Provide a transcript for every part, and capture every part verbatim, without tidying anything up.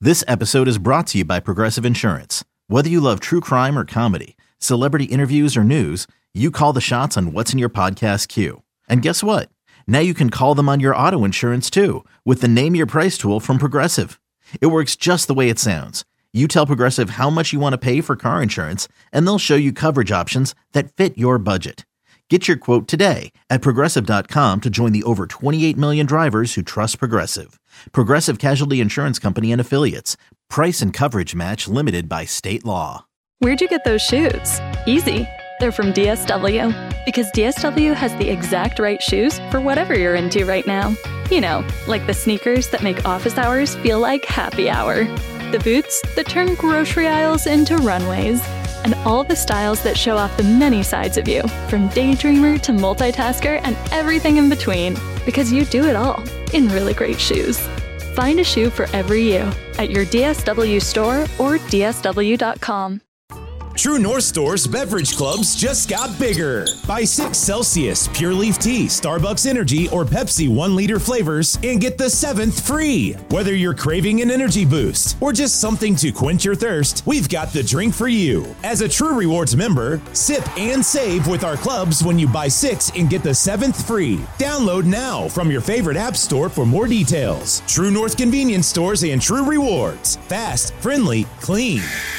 This episode is brought to you by Progressive Insurance. Whether you love true crime or comedy, celebrity interviews or news, you call the shots on what's in your podcast queue. And guess what? Now you can call them on your auto insurance too with the Name Your Price tool from Progressive. It works just the way it sounds. You tell Progressive how much you want to pay for car insurance, and they'll show you coverage options that fit your budget. Get your quote today at Progressive dot com to join the over twenty-eight million drivers who trust Progressive. Progressive Casualty Insurance Company and Affiliates. Price and coverage match limited by state law. Where'd you get those shoes? Easy. They're from D S W. Because D S W has the exact right shoes for whatever you're into right now. You know, like the sneakers that make office hours feel like happy hour. The boots that turn grocery aisles into runways. And all the styles that show off the many sides of you, from daydreamer to multitasker and everything in between. Because you do it all in really great shoes. Find a shoe for every you at your D S W store or D S W dot com. True North Store's beverage clubs just got bigger. Buy six Celsius, Pure Leaf Tea, Starbucks Energy, or Pepsi one liter flavors and get the seventh free. Whether you're craving an energy boost or just something to quench your thirst, we've got the drink for you. As a True Rewards member, sip and save with our clubs when you buy six and get the seventh free. Download now from your favorite app store for more details. True North Convenience Stores and True Rewards. Fast, friendly, clean.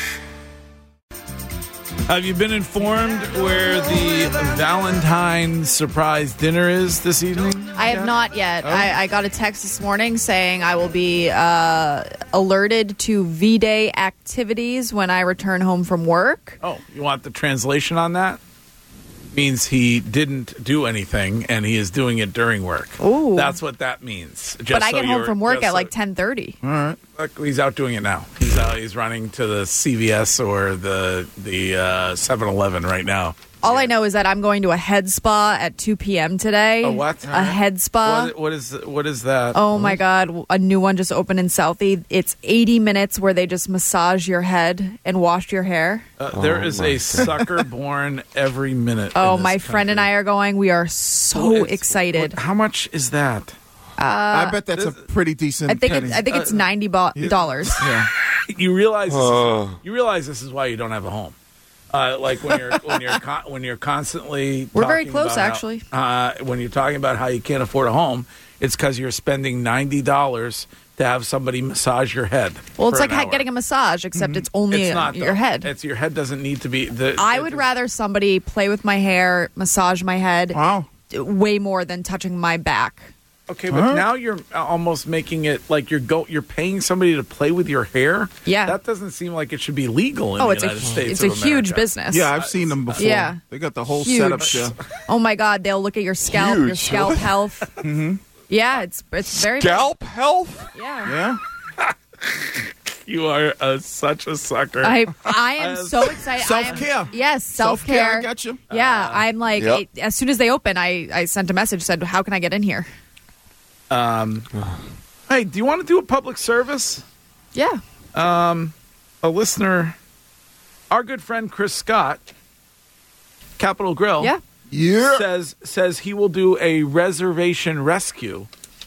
Have you been informed where the Valentine surprise dinner is this evening? I have not yet. Oh. I, I got a text this morning saying I will be uh, alerted to V-Day activities when I return home from work. Oh, you want the translation on that? Means he didn't do anything and he is doing it during work. Ooh. That's what that means. Just but I so get home you're- from work just at so- like ten thirty. All right. Look, he's out doing it now. He's out. He's running to the C V S or the the uh, seven eleven right now. All I know is that I'm going to a head spa at two p.m. today. A what? A head spa. What, what is what is that? Oh, my God. A new one just opened in Southie. It's eighty minutes where they just massage your head and wash your hair. Uh, there is a sucker born every minute. Oh, in this my friend and I are going. We are so It's- excited. what- how much is that? I bet that's a pretty decent I think penny. it's, I think it's ninety dollars. yeah. You realize this Uh. is, you realize this is why you don't have a home. Uh, like when you're when you're con- when you're constantly We're very talking close, about how- actually. uh, when you're talking about how you can't afford a home, it's because you're spending ninety dollars to have somebody massage your head. Well, it's for like an ha- hour. getting a massage, except it's only It's not your though. head. It's your head doesn't need to be. The, I it- would rather somebody play with my hair, massage my head, Wow. way more than touching my back. Okay, but now you're almost making it like you're go you're paying somebody to play with your hair. Yeah. that doesn't seem like it should be legal in Oh, the it's a United States. it's a of huge America. business. Yeah, I've seen them before. Yeah. They got the whole Huge. setup there. Oh my God, they'll look at your scalp, your Huge. scalp health. mm-hmm. Yeah, it's it's very Scalp health? Yeah. Yeah. You are a, such a sucker. I I am so excited. I am- Self-care. Yes, self care. I got you. Yeah, I'm like Yep. it- as soon as they open, I I sent a message said, "How can I get in here?" Um, hey, do you want to do a public service? Yeah. Um, a listener, our good friend Chris Scott, Capitol Grill, Yeah. Yeah. says says he will do a reservation rescue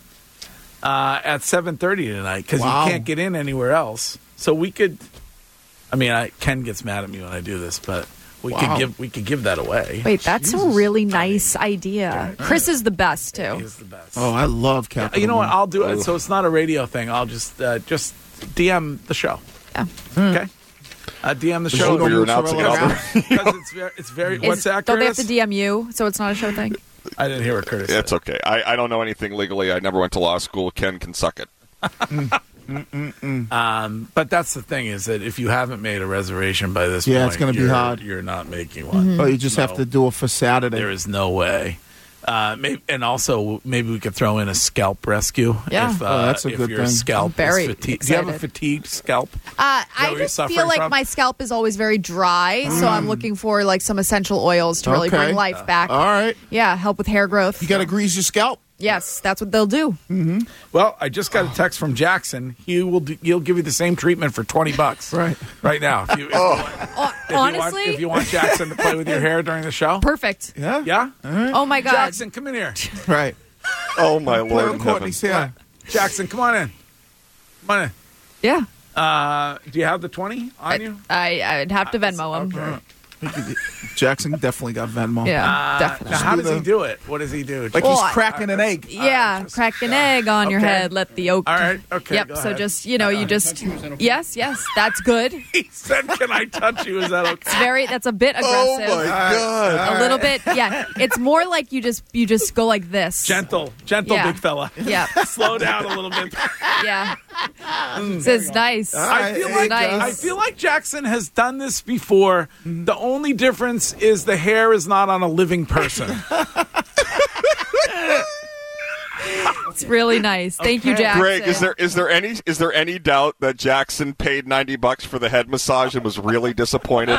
uh, at seven thirty tonight because Wow. you can't get in anywhere else. So we could. I mean, I, Ken gets mad at me when I do this, but we Wow. could give we could give that away. Wait, that's a really nice idea. Chris is the best too. He's the best. Oh, I love Captain. You know what? I'll do it. So it's not a radio thing. I'll just uh, just D M the show. Yeah. Okay. Uh, D M the show. Hope you're announcing it Mozzarella. out. Because it's very, it's very. Is- what's that, Don't they have Curtis? to D M you so it's not a show thing? I didn't hear what Curtis It's said. okay. I, I don't know anything legally. I never went to law school. Ken can suck it. Um, but that's the thing is that if you haven't made a reservation by this Yeah, point, it's gonna be you're- hard. You're not making one. Oh, you just No. have to do it for Saturday. There is no way. Uh, maybe, and also maybe we could throw in a scalp rescue. Yeah. if, uh, Oh, that's a if good your thing. scalp I'm very is fatigued. Do you have a excited. fatigued scalp? Uh, that I what you're just suffering feel like from? my scalp is always very dry, so I'm looking for like some essential oils to really Okay. bring life back. All right. Yeah, help with hair growth. You got to grease your scalp. Yes, that's what they'll do. Well, I just got a text from Jackson. He will. Do, he'll give you the same treatment for twenty bucks. Right. Right now. If you, if, Oh, if you honestly, want, if you want Jackson to play with your hair during the show. perfect. Yeah. Yeah. Oh my God. Jackson, come in here. Right. Oh, my Play Lord with in heaven. Courtney's hair. Jackson, come on in. Come on in. Yeah. Uh, do you have the twenty on you? I, I'd have to Venmo him. Okay. Jackson definitely got Venmo. Yeah, Uh, definitely. now, how does do he the- do it? What does he do? Like Well, he's I- cracking an egg. Yeah, just- crack an egg on your Okay. head. Let the yolk. All right, okay, Yep. go So ahead. just you know, you just yes, yes, that's good. It's He said, "Can I touch you?" Is that okay? very. That's a bit Oh aggressive. my God! A little bit. Yeah. It's more like you just you just go like this. Gentle, gentle, Yeah. big fella. Yeah. Slow down a little bit. Yeah. This is nice. I feel It's like nice. I feel like Jackson has done this before. The only difference is the hair is not on a living person. It's really nice. Thank you, Okay. Jackson. Greg, is there is there any is there any doubt that Jackson paid ninety bucks for the head massage and was really disappointed?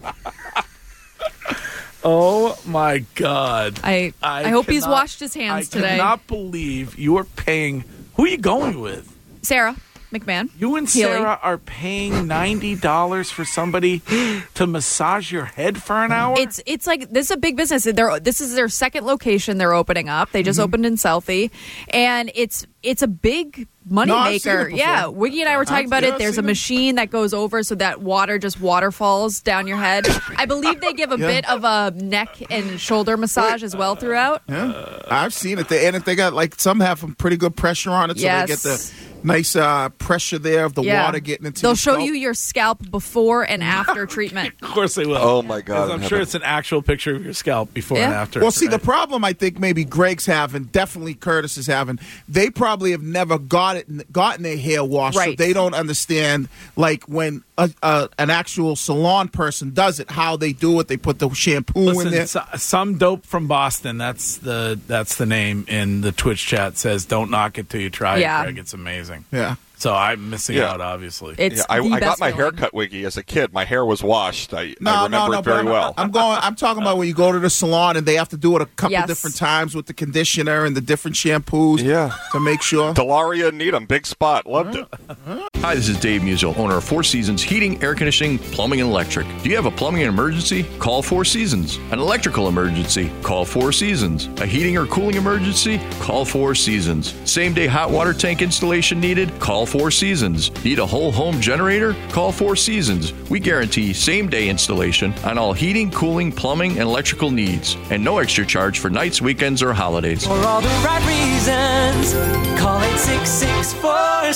Oh my God! I I, hope he's cannot- washed his hands I today. cannot believe you are paying. Who are you going with? Sarah McMahon. You and Healy. Sarah are paying ninety dollars for somebody to massage your head for an hour? It's it's like this is a big business. They're, this is their second location they're opening up. They just Mm-hmm. opened in Selfie, and it's it's a big money No, I've seen it maker. before. Yeah, Wiggy and I were talking I've- about yeah, it. I've There's a seen it. machine that goes over so that water just waterfalls down your head. I believe they give a Yeah. bit of a neck and shoulder massage as well throughout. Yeah, I've seen it. They, and they got like some have some pretty good pressure on it, so Yes. they get the nice uh, pressure there of the Yeah. water getting into. They'll your show scalp. you your scalp before and after treatment. of course they will. Oh my God! I'm in sure heaven. it's an actual picture of your scalp before Yeah. and after. Well, see, the right? problem I think maybe Greg's having, definitely Curtis is having, they probably have never got it, gotten their hair washed, so Right. they don't understand, like, when a, a, an actual salon person does it, how they do it. They put the shampoo in Listen, there. so- some dope from Boston. That's the that's the name in the Twitch chat. Says, "Don't knock it till you try Yeah. it, Greg. It's amazing." Yeah. So I'm missing Yeah. out, obviously. It's Yeah, I, the I got best my feeling. haircut wiggy as a kid. My hair was washed. I, No, I no, remember no, it very but I'm, well. I'm going. I'm talking about when you go to the salon and they have to do it a couple Yes. different times with the conditioner and the different shampoos. Yeah. to make sure. Delaria and Needham, big spot. Loved it. Hi, this is Dave Musial, owner of Four Seasons Heating, Air Conditioning, Plumbing, and Electric. Do you have a plumbing emergency? Call Four Seasons. An electrical emergency? Call Four Seasons. A heating or cooling emergency? Call Four Seasons. Same day hot water tank installation needed? Call Four Seasons. Need a whole home generator? Call Four Seasons. We guarantee same day installation on all heating, cooling, plumbing, and electrical needs. And no extra charge for nights, weekends, or holidays. For all the right reasons, call eight six six four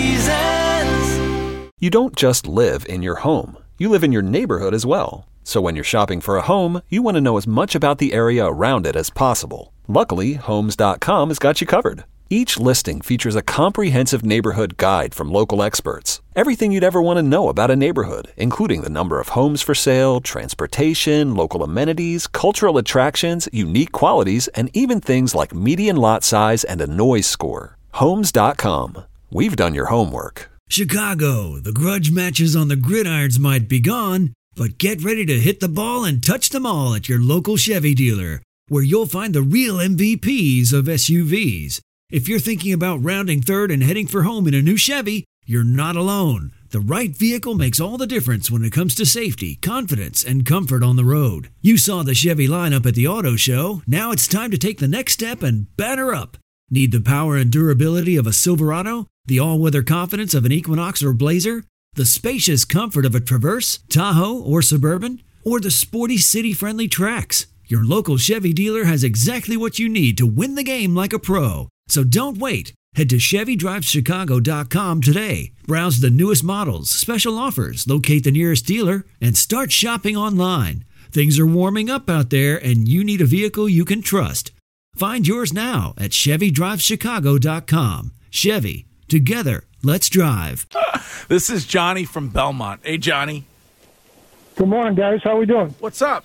seasons. You don't just live in your home, you live in your neighborhood as well. So when you're shopping for a home, you want to know as much about the area around it as possible. Luckily, Homes dot com has got you covered. Each listing features a comprehensive neighborhood guide from local experts. Everything you'd ever want to know about a neighborhood, including the number of homes for sale, transportation, local amenities, cultural attractions, unique qualities, and even things like median lot size and a noise score. Homes dot com. We've done your homework. Chicago, the grudge matches on the gridirons might be gone, but get ready to hit the ball and touch them all at your local Chevy dealer, where you'll find the real M V Ps of S U Vs. If you're thinking about rounding third and heading for home in a new Chevy, you're not alone. The right vehicle makes all the difference when it comes to safety, confidence, and comfort on the road. You saw the Chevy lineup at the auto show. Now it's time to take the next step and batter up. Need the power and durability of a Silverado? The all-weather confidence of an Equinox or Blazer? The spacious comfort of a Traverse, Tahoe, or Suburban? Or the sporty city-friendly Trax? Your local Chevy dealer has exactly what you need to win the game like a pro. So don't wait. Head to Chevy Drives Chicago dot com today. Browse the newest models, special offers, locate the nearest dealer, and start shopping online. Things are warming up out there, and you need a vehicle you can trust. Find yours now at Chevy Drives Chicago dot com. Chevy, together, let's drive. This is Johnny from Belmont. Hey, Johnny. Good morning, guys. How we doing? What's up?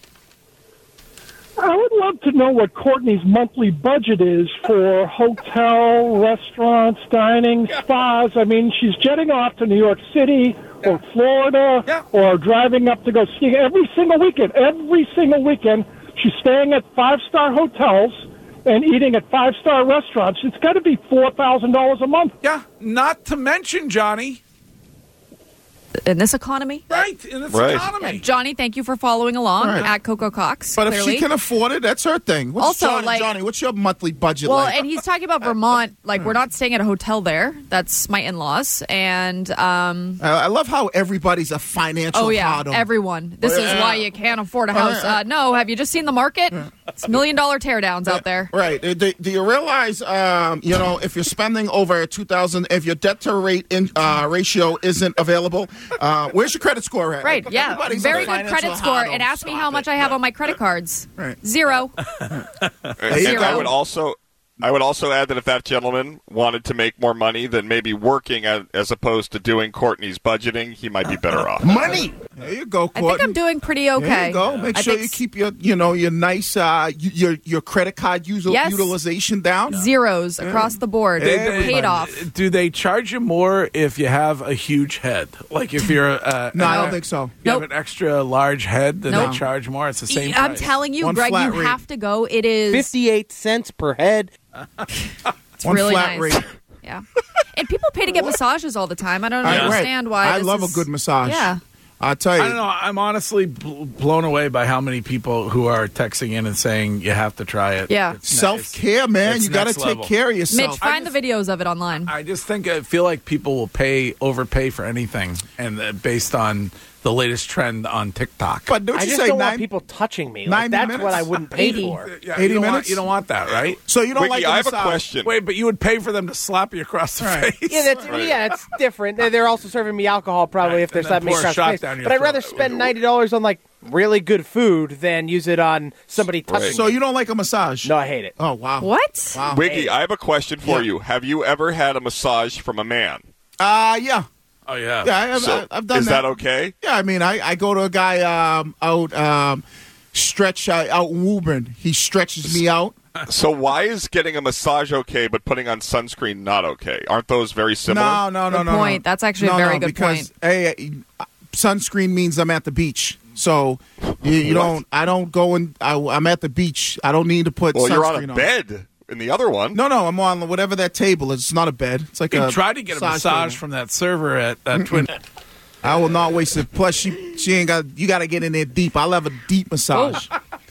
I would love to know what Courtney's monthly budget is for hotel, restaurants, dining, spas. I mean, she's jetting off to New York City or Florida Yeah. or driving up to go skiing every single weekend. Every single weekend, she's staying at five-star hotels and eating at five-star restaurants. It's got to be four thousand dollars a month. Yeah, not to mention, Johnny, in this economy. Right, in this Right. economy. Yeah, Johnny, thank you for following along Right. at Coco Cox. But clearly. if she can afford it, that's her thing. What's Also, Johnny, like- Johnny, what's your monthly budget Well, like? and he's talking about Vermont. Like, we're not staying at a hotel there. That's my in-laws. And, um... I I love how everybody's a financial oh, yeah, hard-on. everyone. This Yeah. is why you can't afford a Uh, house. uh, Uh, no, have you just seen the market? It's million-dollar teardowns out there. Right. Uh, Do, do you realize, um, you know, if you're spending over two thousand, if your debt to rate in, uh, ratio isn't available, uh, where's your credit score at? Right, yeah. Everybody's Very a good financial credit score. hard-on. And ask me Stop how much it. I have on my credit cards. Right. Zero. And I would also I would also add that if that gentleman wanted to make more money than maybe working as, as opposed to doing Courtney's budgeting, he might be better off. Money. There you go, I Courtney. think I'm doing pretty okay. There you go. Make I sure think you keep your, you know, your nice, uh, y- your your credit card user Yes. utilization down. zeros across the board. They- They're they- paid off. Do they charge you more if you have a huge head? Like if you're uh, No, I uh, don't think so. You Nope. have an extra large head, then Nope. they charge more. It's the same I'm price. telling you, One Greg, flat you rate. have to go. It is fifty-eight cents per head. It's One really flat nice. rate. Yeah. And people pay to get massages all the time. I don't Right, understand right. why. I this love is- a good massage. Yeah. I'll tell you. I don't know. I'm honestly bl- blown away by how many people who are texting in and saying you have to try it. Yeah. It's ne- Self care, man. it's You got to next take level. care of yourself. Mitch, find the videos of it online. I just think I feel like people will pay overpay for anything, and uh, based on the latest trend on TikTok. But don't I you just say don't nine, want people touching me. Like, ninety that's minutes? what I wouldn't pay eighty. for. Yeah, eighty you don't want- minutes? you don't want that, right? So you don't Wiki, like a I have a massage. question. Wait, but you would pay for them to slap you across the Right. face. Yeah, that's yeah, it's different. They're- They're also serving me alcohol probably Right, if they're and then slapping me pour a across the shot face. down your But I'd throat. rather spend ninety dollars on like really good food than use it on somebody touching So me. you don't like a massage? No, I hate it. Oh wow. What? Wow. Wiggy, I have a question for Yeah. you. Have you ever had a massage from a man? Uh yeah. Oh yeah. Yeah, I have, So, I, I've done is that. that okay? Yeah, I mean, I, I go to a guy um, out um, stretch uh, out in Woburn. He stretches me out. So why is getting a massage okay, but putting on sunscreen not okay? Aren't those very similar? No, no, no, Good no. no. point. That's actually a No, very no, good because, point. Hey, uh, sunscreen means I'm at the beach. So you, you What? don't. I don't go and I, I'm at the beach. I don't need to put. Well, sunscreen you're on a bed in the other one. No, no, I'm on whatever that table is. It's not a bed. It's like You a. tried to get a massage table. from that server at uh, Twin. I will not waste it. Plus, she she ain't got. You got to get in there deep. I'll have a deep massage.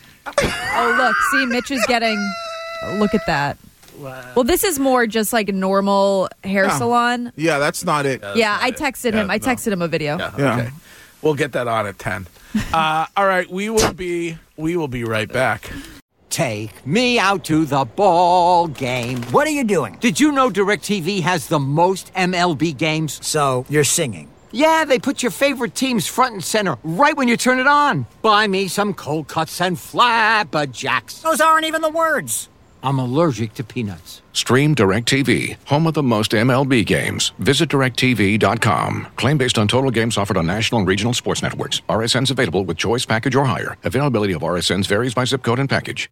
Oh, look. See, Mitch is getting. Look at that. Well, this is more just like a normal hair Yeah. salon. Yeah, that's not it. Yeah, I texted him. Yeah, I no. texted him a video. Yeah, Yeah. okay. We'll get that on at ten. Uh, all right, we will be we will be right back. Take me out to the ball game. What are you doing? Did you know DirecTV has the most M L B games? So, you're singing. Yeah, they put your favorite teams front and center right when you turn it on. Buy me some cold cuts and flapjacks. Those aren't even the words. I'm allergic to peanuts. Stream DirecTV, home of the most M L B games. Visit direct T V dot com. Claim based on total games offered on national and regional sports networks. R S Ns available with choice package or higher. Availability of R S Ns varies by zip code and package.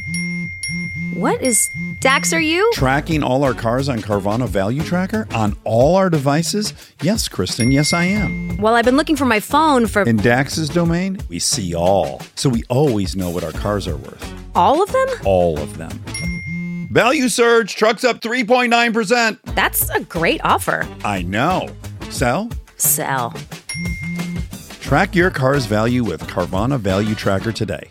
What is Dax, are you? Tracking all our cars on Carvana Value Tracker on all our devices? Yes, Kristen, yes, I am. Well, I've been looking for my phone for In Dax's domain, we see all. So we always know what our cars are worth. all of them. All of them. Value surge, trucks up three point nine percent. That's a great offer. I know. Sell? Sell. Track your car's value with Carvana Value Tracker today.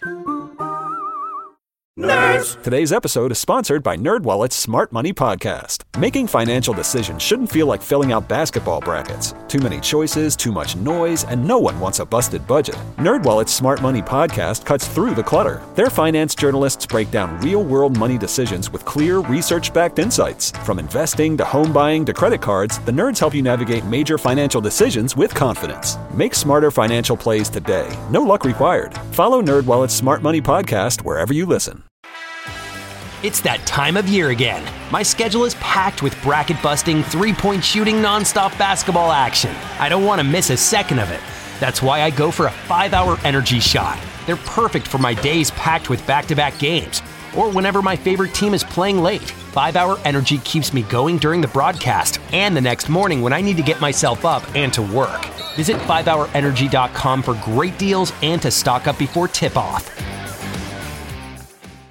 Nerds! Today's episode is sponsored by NerdWallet's Smart Money Podcast. Making financial decisions shouldn't feel like filling out basketball brackets. Too many choices, too much noise, and no one wants a busted budget. NerdWallet's Smart Money Podcast cuts through the clutter. Their finance journalists break down real-world money decisions with clear, research-backed insights. From investing to home buying to credit cards, the nerds help you navigate major financial decisions with confidence. Make smarter financial plays today. No luck required. Follow NerdWallet's Smart Money Podcast wherever you listen. It's that time of year again. My schedule is packed with bracket-busting, three-point shooting, nonstop basketball action. I don't want to miss a second of it. That's why I go for a five-hour energy shot. They're perfect for my days packed with back-to-back games, or whenever my favorite team is playing late. five-hour energy keeps me going during the broadcast and the next morning when I need to get myself up and to work. Visit five hour energy dot com for great deals and to stock up before tip-off.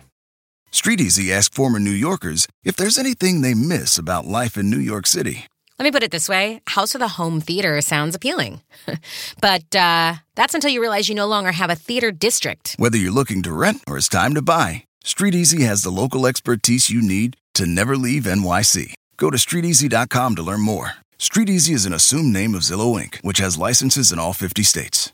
StreetEasy asked former New Yorkers if there's anything they miss about life in New York City. Let me put it this way. House of the Home Theater sounds appealing. But uh, that's until you realize you no longer have a theater district. Whether you're looking to rent or it's time to buy, StreetEasy has the local expertise you need to never leave N Y C. Go to street easy dot com to learn more. StreetEasy is an assumed name of Zillow Incorporated, which has licenses in all fifty states.